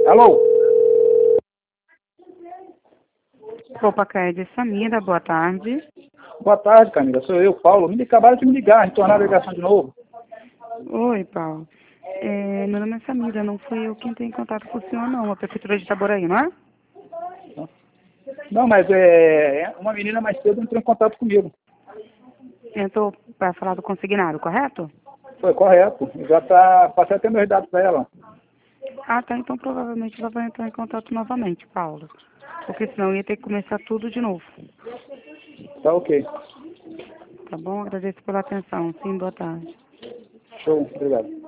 Alô? Copa Caed, Samira, boa tarde. Boa tarde, Camila. Sou eu, Paulo. Me acabaram de me ligar, retornar a ligação de novo. Oi, Paulo. Meu nome é Samira, não fui eu quem tem contato com o senhor, não. A Prefeitura de Itaboraí, não é? Não, mas uma menina mais cedo entrou em contato comigo. Entrou para falar do consignado, correto? Foi correto. Já passei até meus dados para ela. Ah, tá. Então provavelmente ela vai entrar em contato novamente, Paulo. Porque senão ia ter que começar tudo de novo. Tá ok. Tá bom? Agradeço pela atenção. Sim, boa tarde. Show. Obrigado.